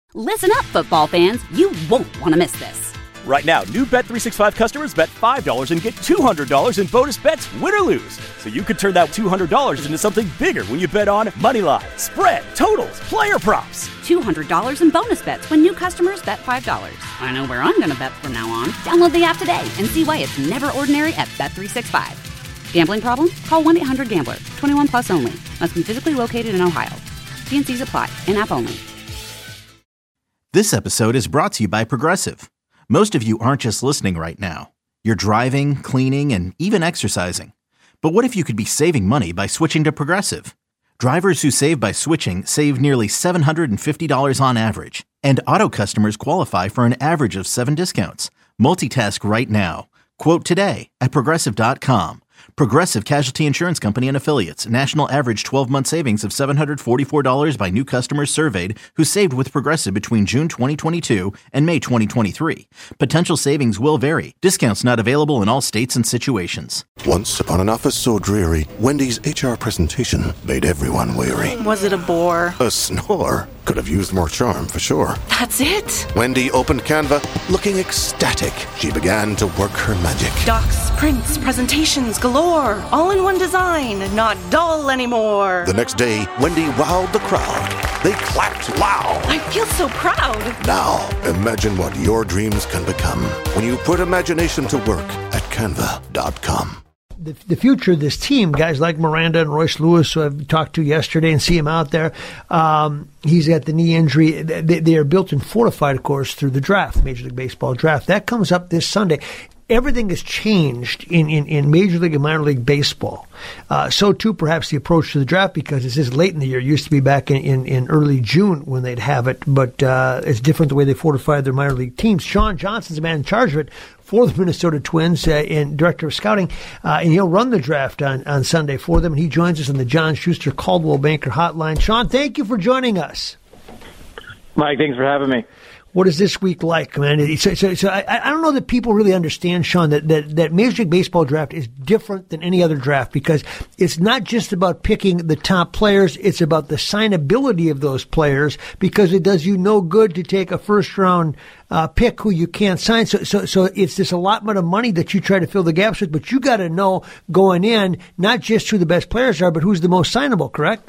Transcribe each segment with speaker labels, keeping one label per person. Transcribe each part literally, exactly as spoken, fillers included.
Speaker 1: Listen up, football fans. You won't want to miss this.
Speaker 2: Right now, new Bet three sixty-five customers bet five dollars and get two hundred dollars in bonus bets, win or lose. So you could turn that two hundred dollars into something bigger when you bet on money line, spread, totals, player props.
Speaker 1: two hundred dollars in bonus bets when new customers bet five dollars. I know where I'm going to bet from now on. Download the app today and see why it's never ordinary at Bet three sixty-five. Gambling problem? Call one eight hundred gambler. twenty-one plus only. Must be physically located in Ohio. T and C's apply. In-app only.
Speaker 3: This episode is brought to you by Progressive. Most of you aren't just listening right now. You're driving, cleaning, and even exercising. But what if you could be saving money by switching to Progressive? Drivers who save by switching save nearly seven hundred fifty dollars on average. And auto customers qualify for an average of seven discounts. Multitask right now. Quote today at Progressive dot com. Progressive Casualty Insurance Company and Affiliates. National average twelve-month savings of seven hundred forty-four dollars by new customers surveyed who saved with Progressive between June twenty twenty-two and May twenty twenty-three. Potential savings will vary. Discounts not available in all states and situations.
Speaker 4: Once upon an office so dreary, Wendy's H R presentation made everyone weary.
Speaker 5: Was it a bore?
Speaker 4: A snore. Could have used more charm, for sure.
Speaker 5: That's it?
Speaker 4: Wendy opened Canva, looking ecstatic. She began to work her magic.
Speaker 5: Docs, prints, presentations galore. All in one design, not dull anymore.
Speaker 4: The next day, Wendy wowed the crowd. They clapped loud.
Speaker 5: I feel so proud.
Speaker 4: Now, imagine what your dreams can become when you put imagination to work at canva dot com.
Speaker 6: The, the future of this team, guys like Miranda and Royce Lewis, who I've talked to yesterday and see him out there. Um, he's got the knee injury. They, they are built and fortified, of course, through the draft, Major League Baseball draft. That comes up this Sunday. Everything has changed in, in, in Major League and Minor League Baseball. Uh, so, too, perhaps the approach to the draft, because this is late in the year. It used to be back in, in, in early June when they'd have it, but uh, it's different the way they fortified their minor league teams. Sean Johnson's the man in charge of it for the Minnesota Twins uh, and director of scouting, uh, and he'll run the draft on, on Sunday for them, and he joins us on the John Schuster Caldwell Banker Hotline. Sean, thank you for joining us.
Speaker 7: Mike, thanks for having me.
Speaker 6: What is this week like, man? So, so, so I, I don't know that people really understand, Sean, that, that, that Major League Baseball draft is different than any other draft, because it's not just about picking the top players. It's about the signability of those players, because it does you no good to take a first-round uh, pick who you can't sign. So, so, so it's this allotment of money that you try to fill the gaps with, but you got to know going in not just who the best players are, but who's the most signable, correct?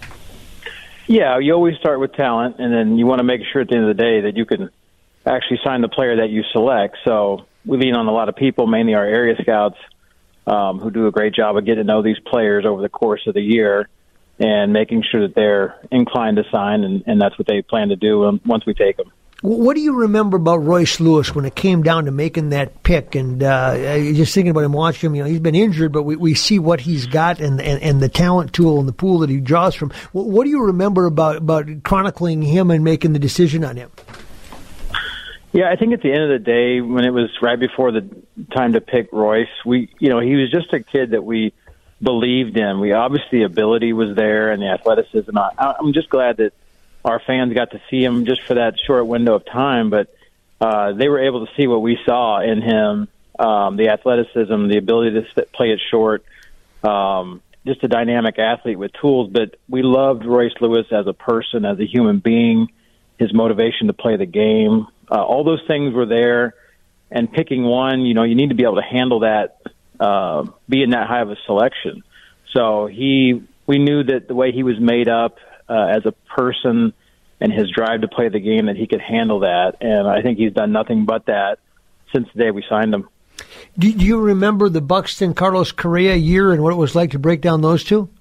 Speaker 7: Yeah, you always start with talent, and then you want to make sure at the end of the day that you can actually sign the player that you select. So we lean on a lot of people, mainly our area scouts, um, who do a great job of getting to know these players over the course of the year and making sure that they're inclined to sign, and, and that's what they plan to do once we take them.
Speaker 6: What do you remember about Royce Lewis when it came down to making that pick? And uh, just thinking about him, watching him, you know, he's been injured, but we, we see what he's got and, and, and the talent tool and the pool that he draws from. What, what do you remember about, about chronicling him and making the decision on him?
Speaker 7: Yeah, I think at the end of the day, when it was right before the time to pick Royce, we, you know, he was just a kid that we believed in. We obviously the ability was there and the athleticism. I, I'm just glad that our fans got to see him just for that short window of time, but uh, they were able to see what we saw in him, um, the athleticism, the ability to play it short, um, just a dynamic athlete with tools. But we loved Royce Lewis as a person, as a human being, his motivation to play the game. Uh, all those things were there, and picking one, you know, you need to be able to handle that, uh, being that high of a selection. So he, we knew that the way he was made up, Uh, as a person and his drive to play the game, that he could handle that. And I think he's done nothing but that since the day we signed him.
Speaker 6: Do, do you remember the Buxton Carlos Correa year and what it was like to break down those two?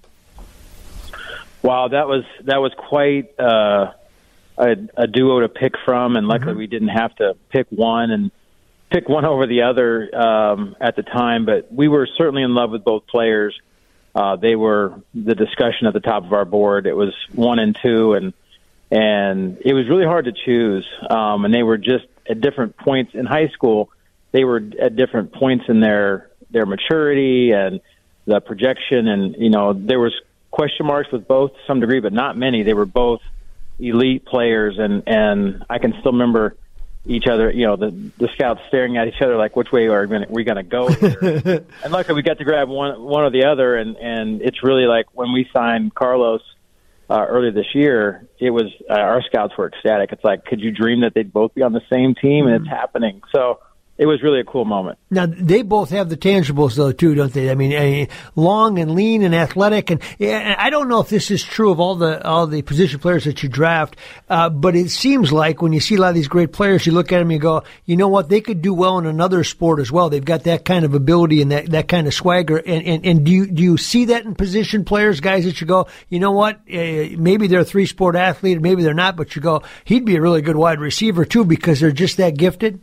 Speaker 7: Wow, that was that was quite uh, a, a duo to pick from, and luckily mm-hmm. we didn't have to pick one and pick one over the other um, at the time. But we were certainly in love with both players. Uh, they were the discussion at the top of our board. It was one and two, and and it was really hard to choose. Um, and they were just at different points in high school. They were at different points in their their maturity and the projection. And you know, there was question marks with both to some degree, but not many. They were both elite players, and and I can still remember each other, you know, the the scouts staring at each other like, which way are we gonna, we going to go here? And luckily we got to grab one one or the other, and, and it's really like when we signed Carlos, uh, earlier this year, it was uh, our scouts were ecstatic. It's like, could you dream that they'd both be on the same team? And it's happening. So it was really a cool moment.
Speaker 6: Now, they both have the tangibles, though, too, don't they? I mean, uh, long and lean and athletic. And yeah, I don't know if this is true of all the all the position players that you draft, uh, but it seems like when you see a lot of these great players, you look at them and you go, you know what, they could do well in another sport as well. They've got that kind of ability and that, that kind of swagger. And, and, and do you, do you see that in position players, guys that you go, you know what, uh, maybe they're a three-sport athlete, maybe they're not, but you go, he'd be a really good wide receiver, too, because they're just that gifted?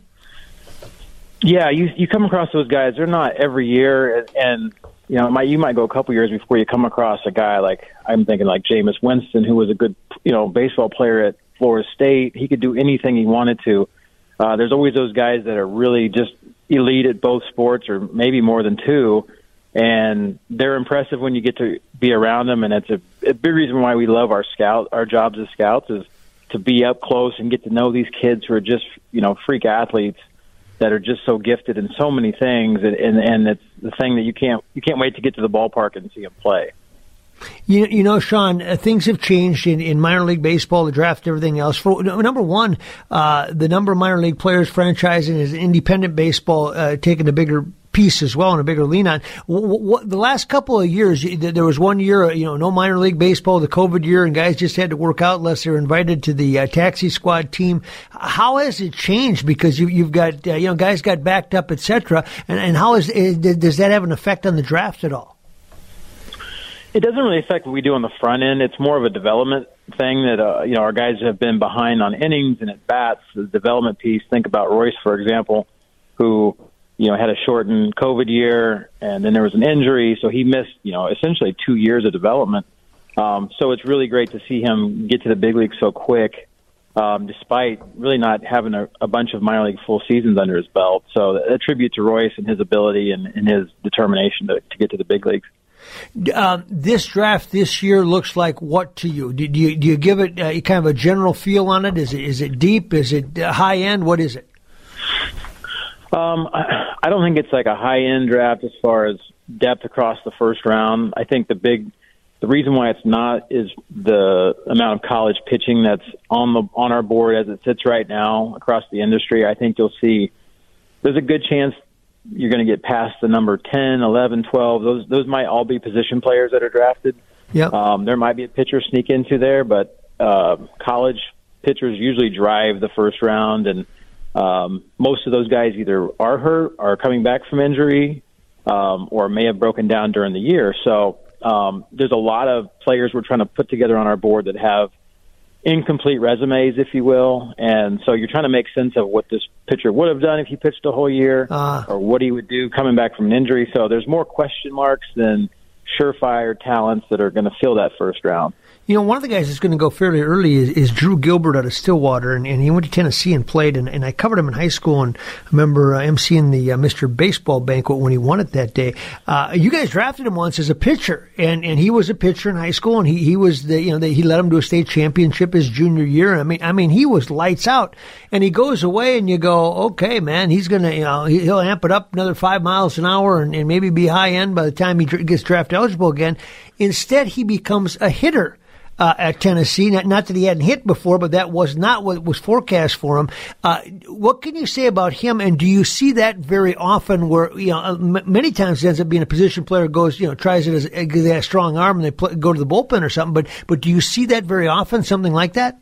Speaker 7: Yeah, you you come across those guys. They're not every year, and, and you know, might, you might go a couple years before you come across a guy like, I'm thinking like Jameis Winston, who was a good, you know, baseball player at Florida State. He could do anything he wanted to. Uh, there's always those guys that are really just elite at both sports, or maybe more than two, and they're impressive when you get to be around them. And it's a, a big reason why we love our scout, our jobs as scouts, is to be up close and get to know these kids who are just, you know, freak athletes that are just so gifted in so many things, and, and and it's the thing that you can't you can't wait to get to the ballpark and see them play.
Speaker 6: You, you know, Sean, uh, things have changed in, in minor league baseball, the draft, everything else. For number one, uh, the number of minor league players franchising is independent baseball uh, taking a bigger piece as well and a bigger lean on. What, what, the last couple of years, there was one year, you know, no minor league baseball, the COVID year, and guys just had to work out unless they were invited to the uh, taxi squad team. How has it changed? Because you, you've got, uh, you know, guys got backed up, et cetera. And, and how is, is, does that have an effect on the draft at all?
Speaker 7: It doesn't really affect what we do on the front end. It's more of a development thing that, uh, you know, our guys have been behind on innings and at bats, the development piece. Think about Royce, for example, who, you know, had a shortened COVID year, and then there was an injury, so he missed, you know, essentially two years of development. Um, so it's really great to see him get to the big leagues so quick, um, despite really not having a, a bunch of minor league full seasons under his belt. So a tribute to Royce and his ability and, and his determination to, to get to the big leagues.
Speaker 6: Um, this draft this year looks like what to you? Do, do you do you give it uh, kind of a general feel on it? Is it is it deep? Is it uh, high end? What is it?
Speaker 7: Um, I, I don't think it's like a high-end draft as far as depth across the first round. I think the big, the reason why it's not is the amount of college pitching that's on the on our board as it sits right now across the industry. I think you'll see there's a good chance you're going to get past the number ten, eleven, twelve. Those those might all be position players that are drafted.
Speaker 6: Yep.
Speaker 7: Um, there might be a pitcher sneak into there, but uh, college pitchers usually drive the first round, and Um, most of those guys either are hurt, are coming back from injury, um, or may have broken down during the year. So um, there's a lot of players we're trying to put together on our board that have incomplete resumes, if you will. And so you're trying to make sense of what this pitcher would have done if he pitched a whole year, uh. or what he would do coming back from an injury. So there's more question marks than surefire talents that are going to fill that first round.
Speaker 6: You know, one of the guys that's going to go fairly early is, is Drew Gilbert out of Stillwater, and, and he went to Tennessee and played, and, and I covered him in high school, and I remember uh, emceeing the uh, Mister Baseball banquet when he won it that day. Uh, you guys drafted him once as a pitcher, and, and he was a pitcher in high school, and he, he was the, you know, the, he led him to a state championship his junior year. I mean, I mean, he was lights out, and he goes away, and you go, okay, man, he's going to, you know, he'll amp it up another five miles an hour and, and maybe be high end by the time he gets draft eligible again. Instead, he becomes a hitter. Uh, at Tennessee, not, not that he hadn't hit before, but that was not what was forecast for him. Uh, what can you say about him? And do you see that very often? Where you know, m- many times it ends up being a position player goes, you know, tries it as a, a strong arm, and they play, go to the bullpen or something. But but do you see that very often? Something like that?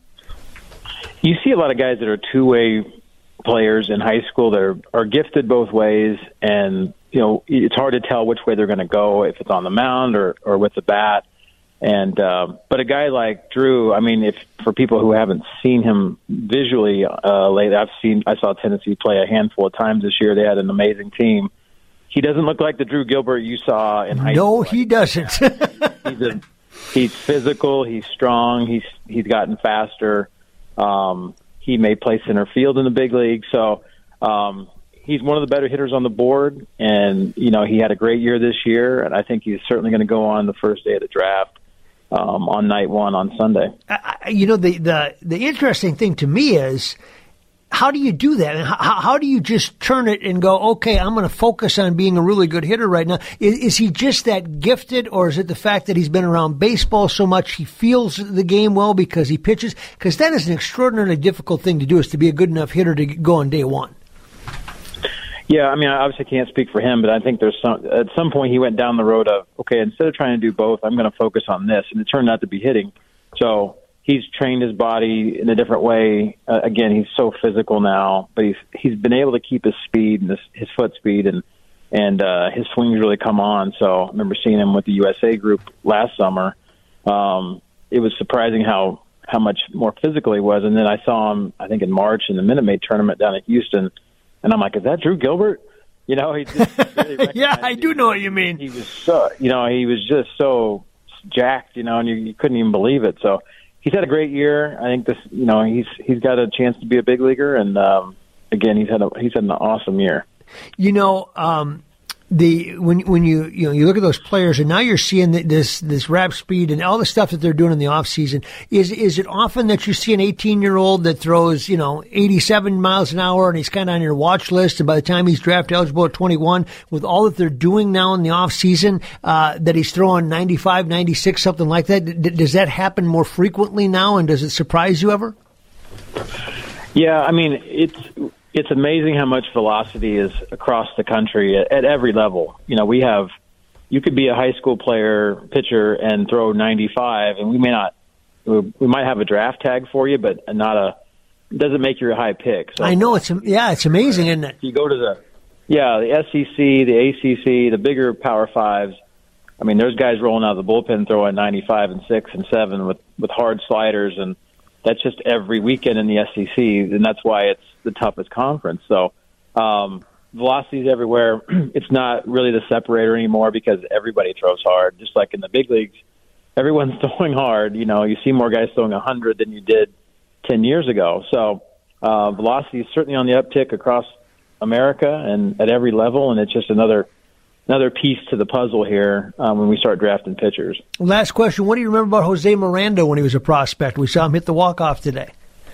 Speaker 7: You see a lot of guys that are two-way players in high school that are, are gifted both ways, and you know, it's hard to tell which way they're going to go, if it's on the mound or or with the bat. And uh, but a guy like Drew, I mean, if for people who haven't seen him visually uh, lately, I've seen I saw Tennessee play a handful of times this year. They had an amazing team. He doesn't look like the Drew Gilbert you saw in high
Speaker 6: no,
Speaker 7: school.
Speaker 6: No, he doesn't.
Speaker 7: he's a, he's physical. He's strong. He's he's gotten faster. Um, he may play center field in the big league. So um, he's one of the better hitters on the board. And you know, he had a great year this year, and I think he's certainly going to go on the first day of the draft. Um, on night one on Sunday.
Speaker 6: I, you know, the, the the interesting thing to me is how do you do that? And how, how do you just turn it and go, okay, I'm going to focus on being a really good hitter right now? Is, is he just that gifted, or is it the fact that he's been around baseball so much he feels the game well because he pitches? Because that is an extraordinarily difficult thing to do, is to be a good enough hitter to go on day one.
Speaker 7: Yeah, I mean, I obviously can't speak for him, but I think there's some, at some point he went down the road of, okay, instead of trying to do both, I'm going to focus on this. And it turned out to be hitting. So he's trained his body in a different way. Uh, again, he's so physical now, but he's he's been able to keep his speed and his, his foot speed, and and uh, his swings really come on. So I remember seeing him with the U S A group last summer. Um, it was surprising how, how much more physical he was. And then I saw him, I think, in March in the Minute Maid tournament down in Houston. And I'm like, is that Drew Gilbert? You know, he just really
Speaker 6: yeah, I do know what you mean.
Speaker 7: He was so, you know, he was just so jacked, you know, and you, you couldn't even believe it. So he's had a great year. I think this, you know, he's he's got a chance to be a big leaguer, and um, again, he's had a, he's had an awesome year.
Speaker 6: You know, um, the when when you you know you look at those players, and now you're seeing the, this this rap speed and all the stuff that they're doing in the off season. Is is it often that you see an eighteen year old that throws, you know, eighty-seven miles an hour, and he's kind of on your watch list, and by the time he's draft eligible at twenty-one, with all that they're doing now in the off season, uh, that he's throwing ninety-five, ninety-six, something like that? D- does that happen more frequently now, and does it surprise you ever?
Speaker 7: Yeah, I mean, it's it's amazing how much velocity is across the country at, at every level. You know, we have, you could be a high school player, pitcher, and throw ninety-five, and we may not, we might have a draft tag for you, but not a, it doesn't make you a high pick. So,
Speaker 6: I know, it's, yeah, it's amazing, isn't it?
Speaker 7: You go to the, yeah, the S E C, the A C C, the bigger Power Fives. I mean, there's guys rolling out of the bullpen throwing ninety-five and six and seven with, with hard sliders, and that's just every weekend in the S E C, and that's why it's the toughest conference. So um, velocity's everywhere. It's not really the separator anymore because everybody throws hard. Just like in the big leagues, everyone's throwing hard. You know, you see more guys throwing one hundred than you did ten years ago. So uh, velocity is certainly on the uptick across America and at every level, and it's just another another piece to the puzzle here um, when we start drafting pitchers.
Speaker 6: Last question. What do you remember about Jose Miranda when he was a prospect? We saw him hit the walk-off today.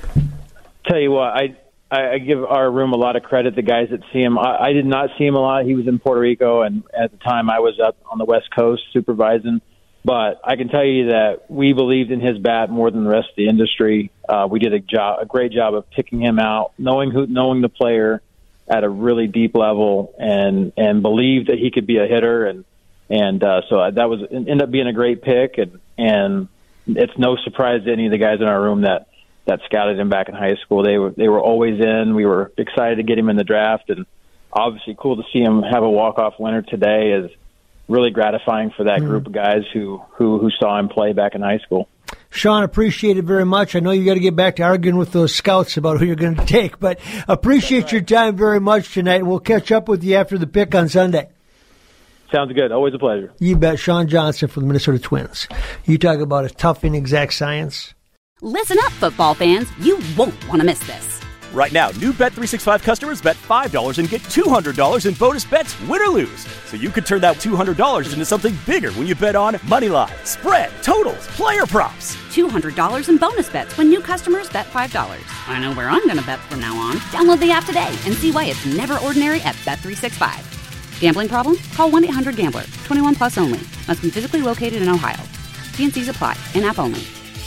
Speaker 7: Tell you what, I I give our room a lot of credit, the guys that see him. I, I did not see him a lot. He was in Puerto Rico, and at the time I was up on the West Coast supervising. But I can tell you that we believed in his bat more than the rest of the industry. Uh, we did a job, a great job of picking him out, knowing who, knowing the player at a really deep level, and and believed that he could be a hitter, and and uh, so that was ended up being a great pick, and and it's no surprise to any of the guys in our room that that scouted him back in high school. They were they were always in. We were excited to get him in the draft, and obviously cool to see him have a walk-off winner today is really gratifying for that group of guys who, who, who saw him play back in high school.
Speaker 6: Sean, appreciate it very much. I know you got to get back to arguing with those scouts about who you're going to take, but appreciate right. your time very much tonight. We'll catch up with you after the pick on Sunday.
Speaker 7: Sounds good. Always a pleasure.
Speaker 6: You bet. Sean Johnson from the Minnesota Twins. You talk about a tough inexact science.
Speaker 1: Listen up, football fans. You won't want to miss this.
Speaker 2: Right now, new Bet three sixty-five customers bet five dollars and get two hundred dollars in bonus bets, win or lose. So you could turn that two hundred dollars into something bigger when you bet on moneyline, spread, totals, player props.
Speaker 1: two hundred dollars in bonus bets when new customers bet five dollars. I know where I'm going to bet from now on. Download the app today and see why it's never ordinary at Bet three sixty-five. Gambling problem? Call one eight hundred gambler. twenty-one plus only. Must be physically located in Ohio. T and C's apply. In-app only.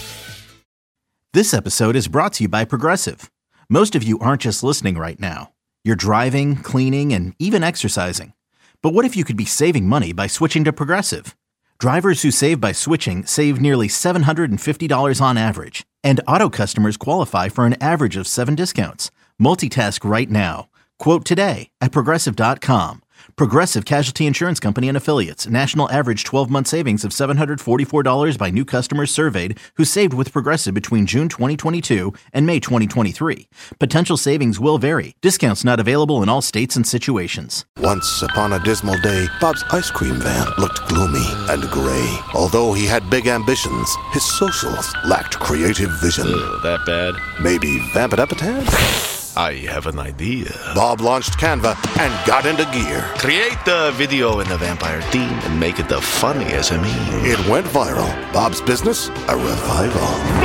Speaker 3: This episode is brought to you by Progressive. Most of you aren't just listening right now. You're driving, cleaning, and even exercising. But what if you could be saving money by switching to Progressive? Drivers who save by switching save nearly seven hundred fifty dollars on average. And auto customers qualify for an average of seven discounts. Multitask right now. Quote today at Progressive dot com. Progressive Casualty Insurance Company and Affiliates. National average twelve-month savings of seven hundred forty-four dollars by new customers surveyed who saved with Progressive between June twenty twenty-two and May twenty twenty-three. Potential savings will vary. Discounts not available in all states and situations.
Speaker 4: Once upon a dismal day, Bob's ice cream van looked gloomy and gray. Although he had big ambitions, his socials lacked creative vision.
Speaker 8: Ugh, that bad?
Speaker 4: Maybe vamp it up a tad?
Speaker 8: I have an idea.
Speaker 4: Bob launched Canva and got into gear.
Speaker 8: Create the video in the vampire theme and make it the funniest meme.
Speaker 4: It went viral. Bob's business, a revival.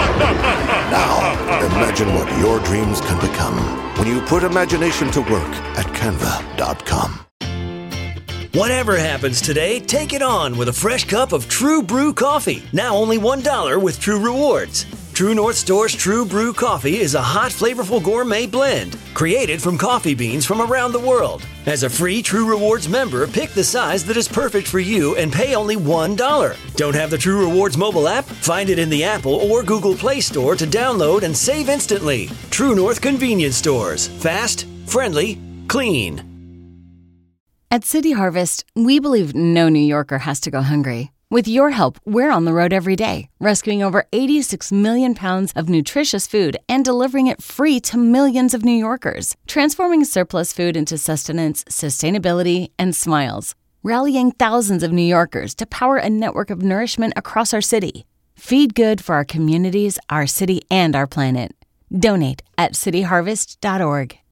Speaker 4: Now, imagine what your dreams can become when you put imagination to work at canva dot com.
Speaker 9: Whatever happens today, take it on with a fresh cup of True Brew coffee. Now only one dollar with True Rewards. True North Store's True Brew coffee is a hot, flavorful gourmet blend created from coffee beans from around the world. As a free True Rewards member, pick the size that is perfect for you and pay only one dollar. Don't have the True Rewards mobile app? Find it in the Apple or Google Play Store to download and save instantly. True North Convenience Stores. Fast, friendly, clean.
Speaker 10: At City Harvest, we believe no New Yorker has to go hungry. With your help, we're on the road every day, rescuing over eighty-six million pounds of nutritious food and delivering it free to millions of New Yorkers, transforming surplus food into sustenance, sustainability, and smiles, rallying thousands of New Yorkers to power a network of nourishment across our city. Feed good for our communities, our city, and our planet. Donate at city harvest dot org.